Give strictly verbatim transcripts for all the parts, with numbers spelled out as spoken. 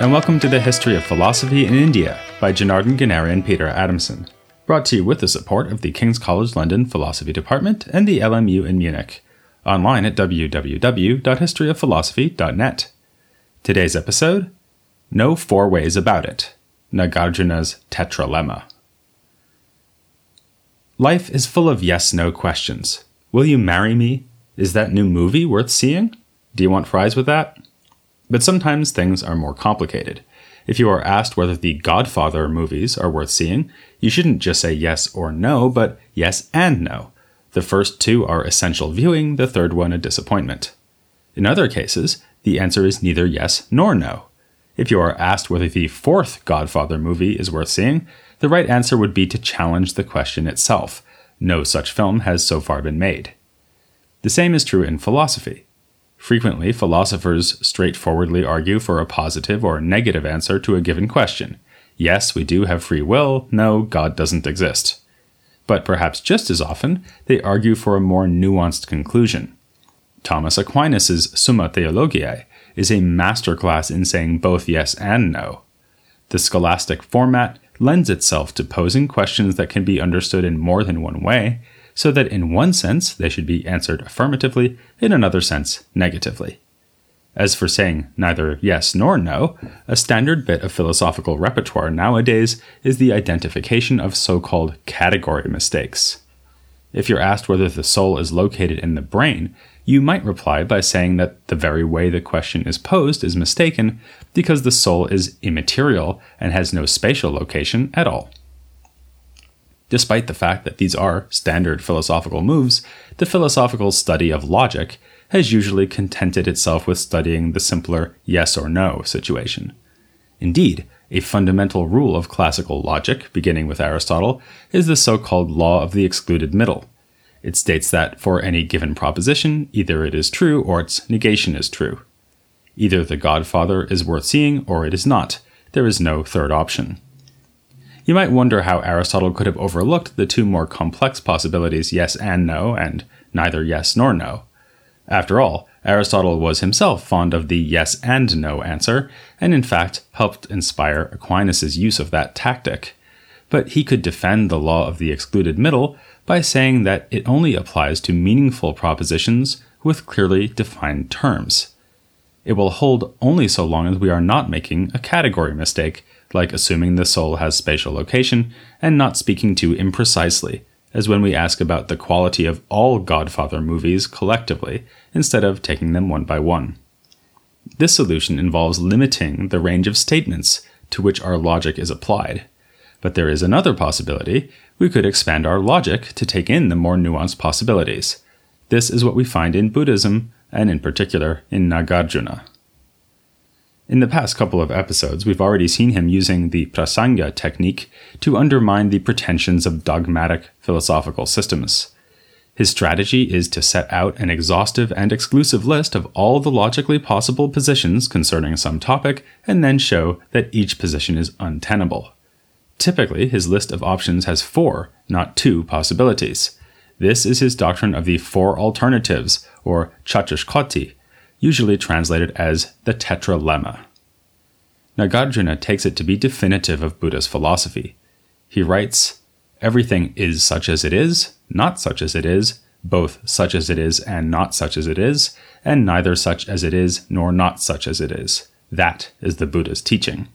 and welcome to the History of Philosophy in India by Janardhan Ganeri and Peter Adamson, brought to you with the support of the King's College London Philosophy Department and the L M U in Munich, online at w w w dot history of philosophy dot net. Today's episode, No Four Ways About It, Nagarjuna's Tetralemma. Life is full of yes-no questions. Will you marry me? Is that new movie worth seeing? Do you want fries with that? But sometimes things are more complicated. If you are asked whether the Godfather movies are worth seeing, you shouldn't just say yes or no, but yes and no. The first two are essential viewing, the third one a disappointment. In other cases, the answer is neither yes nor no. If you are asked whether the fourth Godfather movie is worth seeing, the right answer would be to challenge the question itself. No such film has so far been made. The same is true in philosophy. Frequently, philosophers straightforwardly argue for a positive or negative answer to a given question. Yes, we do have free will. No, God doesn't exist. But perhaps just as often, they argue for a more nuanced conclusion. Thomas Aquinas' Summa Theologiae is a masterclass in saying both yes and no. The scholastic format lends itself to posing questions that can be understood in more than one way, so that in one sense they should be answered affirmatively, in another sense negatively. As for saying neither yes nor no, a standard bit of philosophical repertoire nowadays is the identification of so-called category mistakes. If you're asked whether the soul is located in the brain, you might reply by saying that the very way the question is posed is mistaken because the soul is immaterial and has no spatial location at all. Despite the fact that these are standard philosophical moves, the philosophical study of logic has usually contented itself with studying the simpler yes or no situation. Indeed, a fundamental rule of classical logic, beginning with Aristotle, is the so-called law of the excluded middle. It states that for any given proposition, either it is true or its negation is true. Either the Godfather is worth seeing or it is not. There is no third option. You might wonder how Aristotle could have overlooked the two more complex possibilities yes and no, and neither yes nor no. After all, Aristotle was himself fond of the yes and no answer, and in fact helped inspire Aquinas' use of that tactic. But he could defend the law of the excluded middle by saying that it only applies to meaningful propositions with clearly defined terms. It will hold only so long as we are not making a category mistake, like assuming the soul has spatial location and not speaking too imprecisely, as when we ask about the quality of all Godfather movies collectively, instead of taking them one by one. This solution involves limiting the range of statements to which our logic is applied. But there is another possibility. We could expand our logic to take in the more nuanced possibilities. This is what we find in Buddhism, and in particular in Nagarjuna. In the past couple of episodes, we've already seen him using the prasanga technique to undermine the pretensions of dogmatic philosophical systems. His strategy is to set out an exhaustive and exclusive list of all the logically possible positions concerning some topic, and then show that each position is untenable. Typically, his list of options has four, not two, possibilities. This is his doctrine of the four alternatives, or Chatushkoti, usually translated as the Tetralemma. Nagarjuna takes it to be definitive of Buddha's philosophy. He writes, "Everything is such as it is, not such as it is, both such as it is and not such as it is, and neither such as it is nor not such as it is. That is the Buddha's teaching."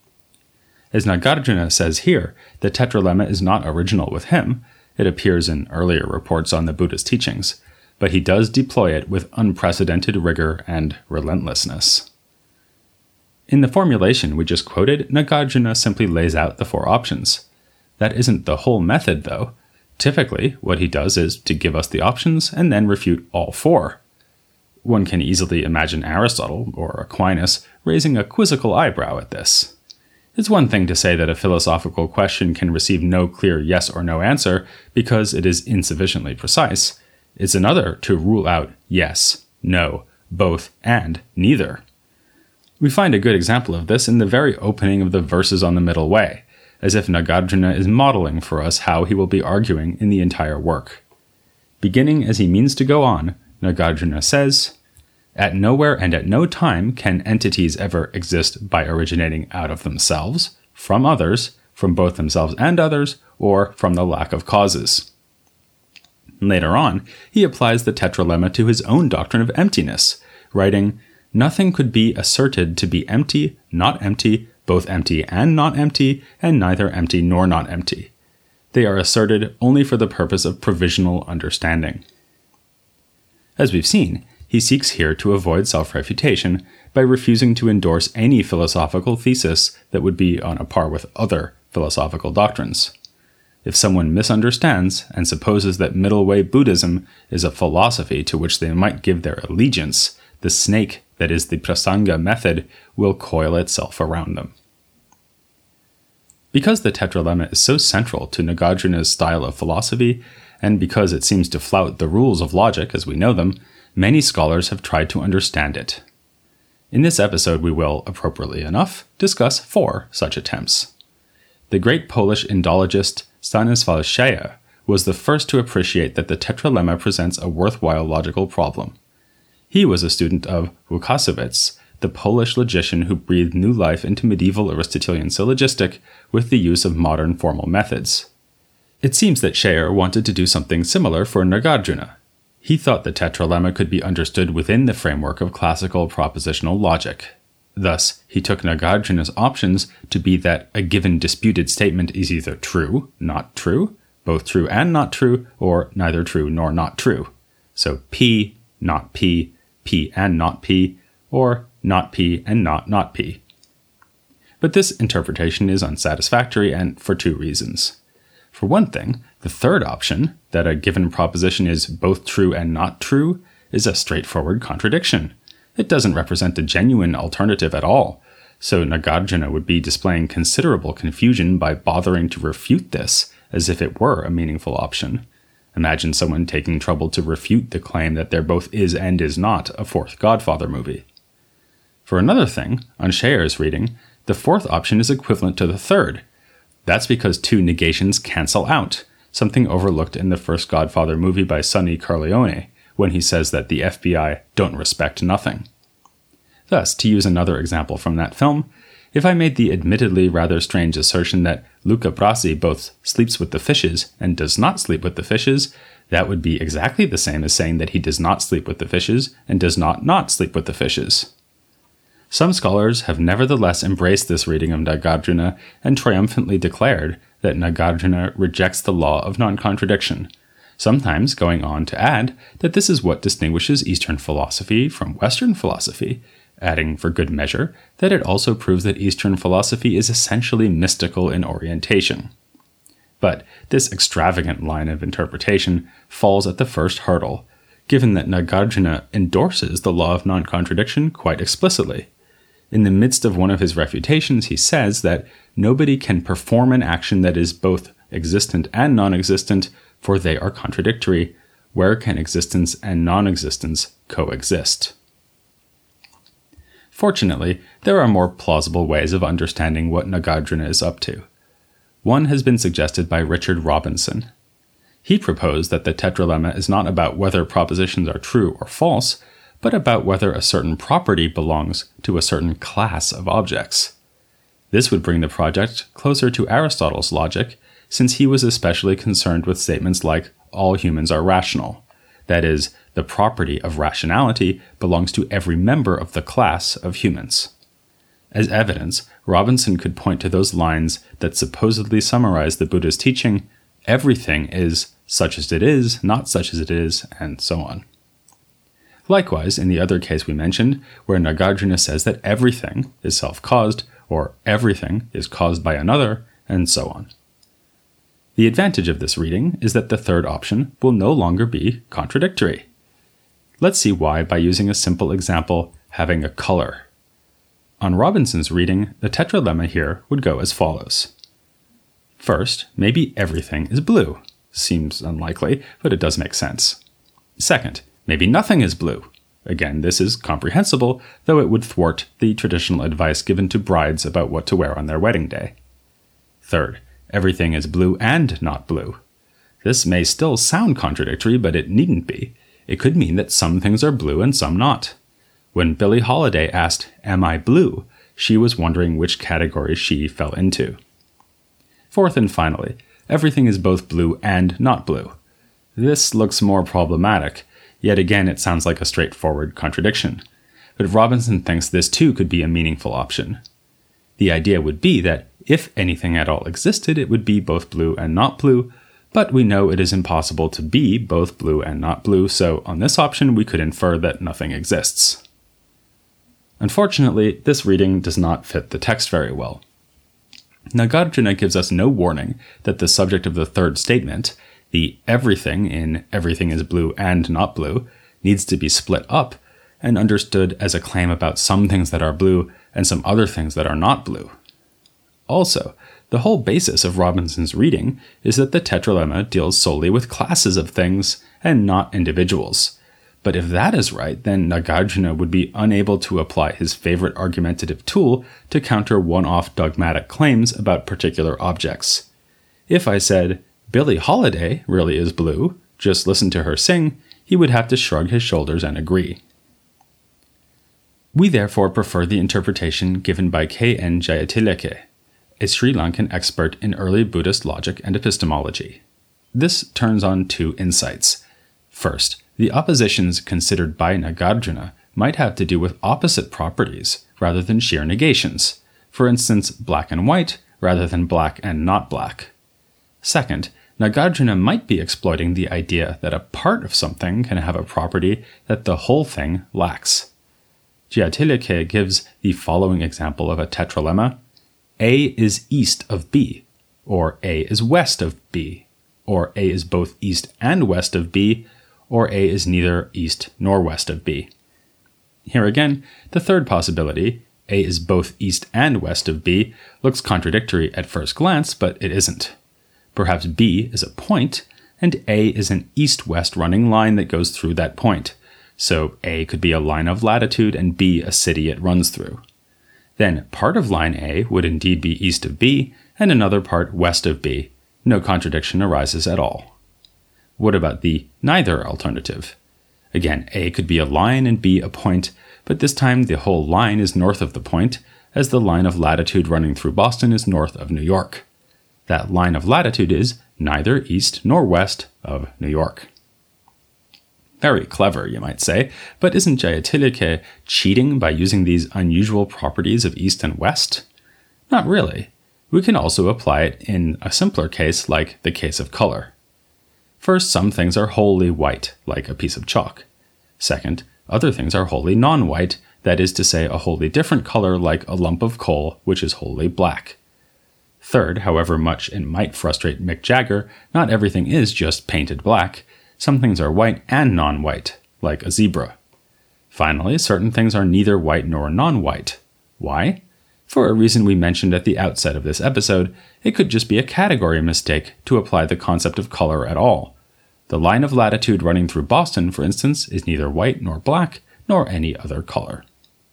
As Nagarjuna says here, the Tetralemma is not original with him. It appears in earlier reports on the Buddha's teachings, but he does deploy it with unprecedented rigor and relentlessness. In the formulation we just quoted, Nagarjuna simply lays out the four options. That isn't the whole method, though. Typically, what he does is to give us the options and then refute all four. One can easily imagine Aristotle, or Aquinas, raising a quizzical eyebrow at this. It's one thing to say that a philosophical question can receive no clear yes or no answer because it is insufficiently precise. It's another to rule out yes, no, both, and neither. We find a good example of this in the very opening of the Verses on the Middle Way, as if Nagarjuna is modeling for us how he will be arguing in the entire work. Beginning as he means to go on, Nagarjuna says, At nowhere and at no time can entities ever exist by originating out of themselves, from others, from both themselves and others, or from the lack of causes. Later on, he applies the tetralemma to his own doctrine of emptiness, writing, "Nothing could be asserted to be empty, not empty, both empty and not empty, and neither empty nor not empty. They are asserted only for the purpose of provisional understanding." As we've seen, he seeks here to avoid self-refutation by refusing to endorse any philosophical thesis that would be on a par with other philosophical doctrines. If someone misunderstands and supposes that middle way Buddhism is a philosophy to which they might give their allegiance, the snake that is the Prasanga method will coil itself around them. Because the tetralemma is so central to Nagarjuna's style of philosophy, and because it seems to flout the rules of logic as we know them, many scholars have tried to understand it. In this episode, we will, appropriately enough, discuss four such attempts. The great Polish Indologist Stanisław Schayer was the first to appreciate that the tetralemma presents a worthwhile logical problem. He was a student of Łukasiewicz, the Polish logician who breathed new life into medieval Aristotelian syllogistic with the use of modern formal methods. It seems that Schayer wanted to do something similar for Nagarjuna. He thought the tetralemma could be understood within the framework of classical propositional logic. Thus, he took Nagarjuna's options to be that a given disputed statement is either true, not true, both true and not true, or neither true nor not true. So P, not P, P and not P, or not P and not not P. But this interpretation is unsatisfactory, and for two reasons. For one thing, the third option, that a given proposition is both true and not true, is a straightforward contradiction. It doesn't represent a genuine alternative at all, so Nagarjuna would be displaying considerable confusion by bothering to refute this as if it were a meaningful option. Imagine someone taking trouble to refute the claim that there both is and is not a fourth Godfather movie. For another thing, on Schayer's reading, the fourth option is equivalent to the third. That's because two negations cancel out, something overlooked in the first Godfather movie by Sonny Corleone, when he says that the F B I don't respect nothing. Thus, to use another example from that film, if I made the admittedly rather strange assertion that Luca Brasi both sleeps with the fishes and does not sleep with the fishes, that would be exactly the same as saying that he does not sleep with the fishes and does not not sleep with the fishes. Some scholars have nevertheless embraced this reading of Nagarjuna and triumphantly declared that Nagarjuna rejects the law of non-contradiction, sometimes going on to add that this is what distinguishes Eastern philosophy from Western philosophy, adding for good measure that it also proves that Eastern philosophy is essentially mystical in orientation. But this extravagant line of interpretation falls at the first hurdle, given that Nagarjuna endorses the law of non-contradiction quite explicitly. In the midst of one of his refutations, he says that nobody can perform an action that is both existent and non-existent, for they are contradictory. Where can existence and non-existence coexist? Fortunately, there are more plausible ways of understanding what Nagarjuna is up to. One has been suggested by Richard Robinson. He proposed that the tetralemma is not about whether propositions are true or false, but about whether a certain property belongs to a certain class of objects. This would bring the project closer to Aristotle's logic, since he was especially concerned with statements like, all humans are rational. That is, the property of rationality belongs to every member of the class of humans. As evidence, Robinson could point to those lines that supposedly summarize the Buddha's teaching, everything is such as it is, not such as it is, and so on. Likewise, in the other case we mentioned, where Nagarjuna says that everything is self-caused, or everything is caused by another, and so on. The advantage of this reading is that the third option will no longer be contradictory. Let's see why by using a simple example, having a color. On Robinson's reading, the tetralemma here would go as follows. First, maybe everything is blue. Seems unlikely, but it does make sense. Second, maybe nothing is blue. Again, this is comprehensible, though it would thwart the traditional advice given to brides about what to wear on their wedding day. Third, everything is blue and not blue. This may still sound contradictory, but it needn't be. It could mean that some things are blue and some not. When Billie Holiday asked, "Am I blue?" she was wondering which category she fell into. Fourth and finally, everything is both blue and not blue. This looks more problematic, yet again it sounds like a straightforward contradiction. But Robinson thinks this too could be a meaningful option. The idea would be that if anything at all existed, it would be both blue and not blue, but we know it is impossible to be both blue and not blue, so on this option we could infer that nothing exists. Unfortunately, this reading does not fit the text very well. Nagarjuna gives us no warning that the subject of the third statement, the everything in everything is blue and not blue, needs to be split up and understood as a claim about some things that are blue and some other things that are not blue. Also, the whole basis of Robinson's reading is that the tetralemma deals solely with classes of things and not individuals. But if that is right, then Nagarjuna would be unable to apply his favorite argumentative tool to counter one-off dogmatic claims about particular objects. If I said, "Billie Holiday really is blue, just listen to her sing," he would have to shrug his shoulders and agree. We therefore prefer the interpretation given by K N Jayatilake, a Sri Lankan expert in early Buddhist logic and epistemology. This turns on two insights. First, the oppositions considered by Nagarjuna might have to do with opposite properties rather than sheer negations. For instance, black and white rather than black and not black. Second, Nagarjuna might be exploiting the idea that a part of something can have a property that the whole thing lacks. Jayatilake gives the following example of a tetralemma. A is east of B, or A is west of B, or A is both east and west of B, or A is neither east nor west of B. Here again, the third possibility, A is both east and west of B, looks contradictory at first glance, but it isn't. Perhaps B is a point, and A is an east-west running line that goes through that point. So A could be a line of latitude and B a city it runs through. Then part of line A would indeed be east of B, and another part west of B. No contradiction arises at all. What about the neither alternative? Again, A could be a line and B a point, but this time the whole line is north of the point, as the line of latitude running through Boston is north of New York. That line of latitude is neither east nor west of New York. Very clever, you might say, but isn't Jayatilake cheating by using these unusual properties of east and west? Not really. We can also apply it in a simpler case like the case of color. First, some things are wholly white, like a piece of chalk. Second, other things are wholly non-white, that is to say, a wholly different color like a lump of coal, which is wholly black. Third, however much it might frustrate Mick Jagger, not everything is just painted black. Some things are white and non-white, like a zebra. Finally, certain things are neither white nor non-white. Why? For a reason we mentioned at the outset of this episode, it could just be a category mistake to apply the concept of color at all. The line of latitude running through Boston, for instance, is neither white nor black, nor any other color.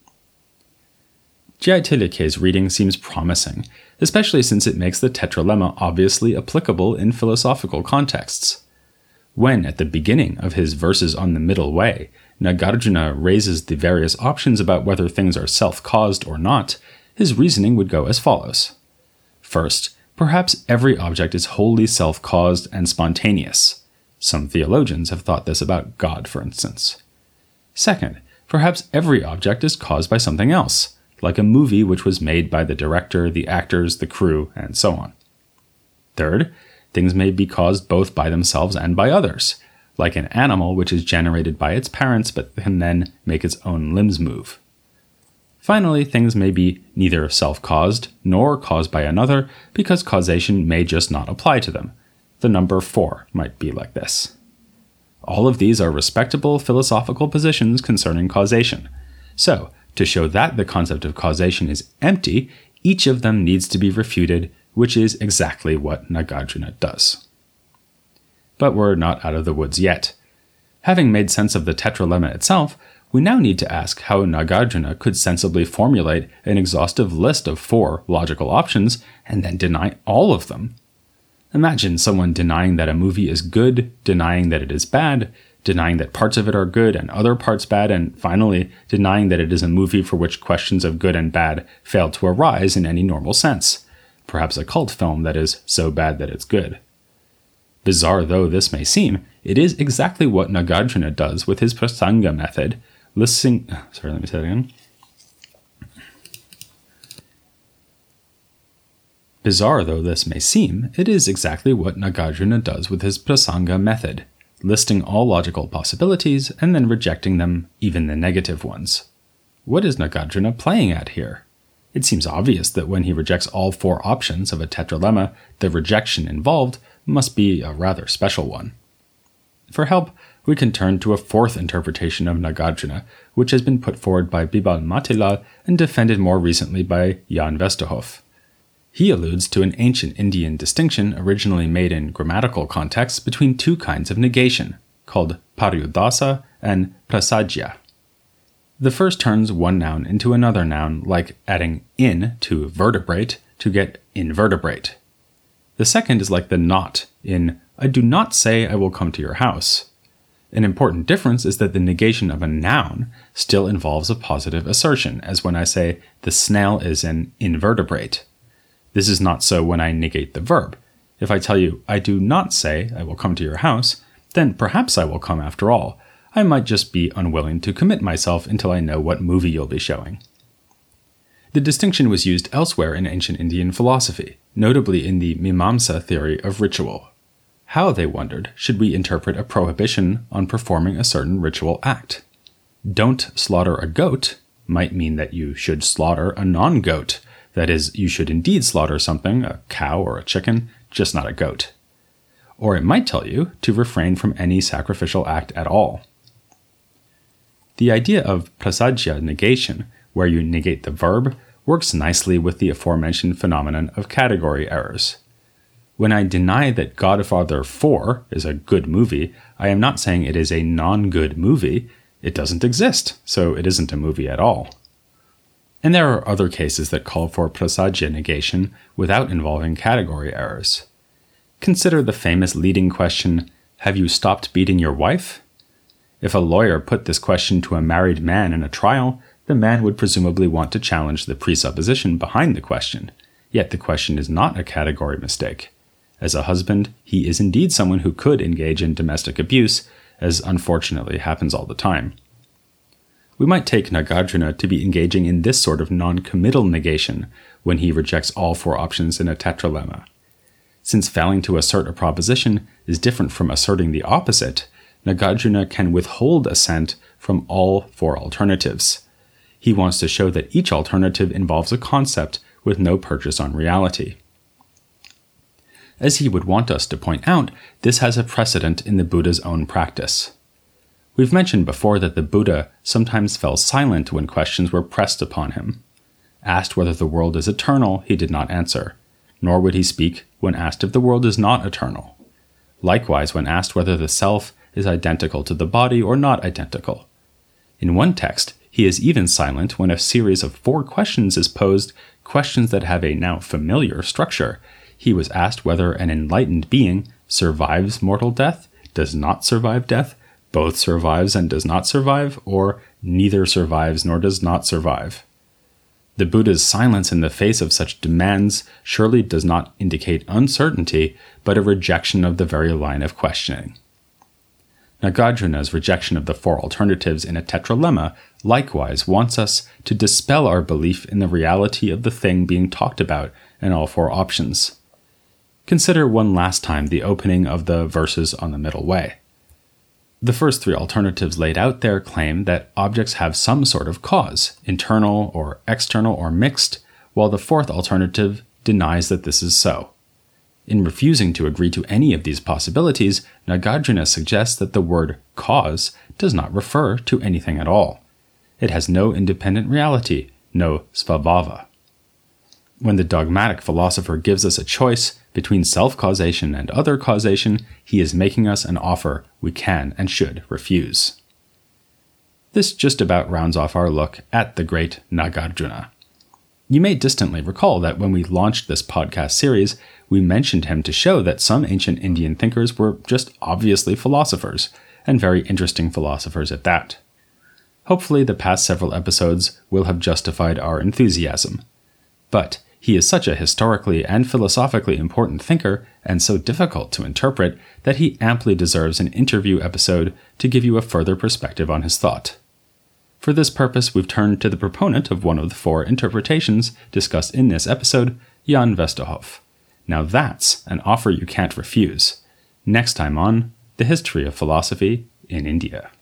Jayatilake's reading seems promising, especially since it makes the tetralemma obviously applicable in philosophical contexts. When, at the beginning of his Verses on the Middle Way, Nagarjuna raises the various options about whether things are self-caused or not, his reasoning would go as follows. First, perhaps every object is wholly self-caused and spontaneous. Some theologians have thought this about God, for instance. Second, perhaps every object is caused by something else, like a movie which was made by the director, the actors, the crew, and so on. Third, things may be caused both by themselves and by others, like an animal which is generated by its parents but can then make its own limbs move. Finally, things may be neither self-caused nor caused by another because causation may just not apply to them. The number four might be like this. All of these are respectable philosophical positions concerning causation. So, to show that the concept of causation is empty, each of them needs to be refuted, which is exactly what Nagarjuna does. But we're not out of the woods yet. Having made sense of the tetralemma itself, we now need to ask how Nagarjuna could sensibly formulate an exhaustive list of four logical options and then deny all of them. Imagine someone denying that a movie is good, denying that it is bad, denying that parts of it are good and other parts bad, and finally denying that it is a movie for which questions of good and bad fail to arise in any normal sense, perhaps a cult film that is so bad that it's good. Bizarre though this may seem, it is exactly what Nagarjuna does with his prasanga method, listing... Sorry, let me say that again. Bizarre though this may seem, it is exactly what Nagarjuna does with his prasanga method, listing all logical possibilities and then rejecting them, even the negative ones. What is Nagarjuna playing at here? It seems obvious that when he rejects all four options of a tetralemma, the rejection involved must be a rather special one. For help, we can turn to a fourth interpretation of Nagarjuna, which has been put forward by Bibal Matilal and defended more recently by Jan Westerhoff. He alludes to an ancient Indian distinction originally made in grammatical contexts between two kinds of negation, called paryudasa and prasajya. The first turns one noun into another noun, like adding in to vertebrate to get invertebrate. The second is like the not in I do not say I will come to your house. An important difference is that the negation of a noun still involves a positive assertion, as when I say the snail is an invertebrate. This is not so when I negate the verb. If I tell you, I do not say I will come to your house, then perhaps I will come after all. I might just be unwilling to commit myself until I know what movie you'll be showing. The distinction was used elsewhere in ancient Indian philosophy, notably in the Mimamsa theory of ritual. How, they wondered, should we interpret a prohibition on performing a certain ritual act? Don't slaughter a goat might mean that you should slaughter a non-goat. That is, you should indeed slaughter something, a cow or a chicken, just not a goat. Or it might tell you to refrain from any sacrificial act at all. The idea of prasajya negation, where you negate the verb, works nicely with the aforementioned phenomenon of category errors. When I deny that Godfather four is a good movie, I am not saying it is a non-good movie. It doesn't exist, so it isn't a movie at all. And there are other cases that call for prasajya negation without involving category errors. Consider the famous leading question, have you stopped beating your wife? If a lawyer put this question to a married man in a trial, the man would presumably want to challenge the presupposition behind the question, yet the question is not a category mistake. As a husband, he is indeed someone who could engage in domestic abuse, as unfortunately happens all the time. We might take Nagarjuna to be engaging in this sort of non-committal negation when he rejects all four options in a tetralemma. Since failing to assert a proposition is different from asserting the opposite, Nagarjuna can withhold assent from all four alternatives. He wants to show that each alternative involves a concept with no purchase on reality. As he would want us to point out, this has a precedent in the Buddha's own practice. We've mentioned before that the Buddha sometimes fell silent when questions were pressed upon him. Asked whether the world is eternal, he did not answer, nor would he speak when asked if the world is not eternal. Likewise, when asked whether the self is identical to the body or not identical. In one text, he is even silent when a series of four questions is posed, questions that have a now familiar structure. He was asked whether an enlightened being survives mortal death, does not survive death, both survives and does not survive, or neither survives nor does not survive. The Buddha's silence in the face of such demands surely does not indicate uncertainty, but a rejection of the very line of questioning. Nagarjuna's rejection of the four alternatives in a tetralemma likewise wants us to dispel our belief in the reality of the thing being talked about in all four options. Consider one last time the opening of the verses on the middle way. The first three alternatives laid out there claim that objects have some sort of cause, internal or external or mixed, while the fourth alternative denies that this is so. In refusing to agree to any of these possibilities, Nagarjuna suggests that the word cause does not refer to anything at all. It has no independent reality, no svabhava. When the dogmatic philosopher gives us a choice between self-causation and other causation, he is making us an offer we can and should refuse. This just about rounds off our look at the great Nagarjuna. You may distantly recall that when we launched this podcast series, we mentioned him to show that some ancient Indian thinkers were just obviously philosophers, and very interesting philosophers at that. Hopefully the past several episodes will have justified our enthusiasm. But he is such a historically and philosophically important thinker and so difficult to interpret that he amply deserves an interview episode to give you a further perspective on his thought. For this purpose, we've turned to the proponent of one of the four interpretations discussed in this episode, Jan Vesterhoff. Now that's an offer you can't refuse. Next time on The History of Philosophy in India.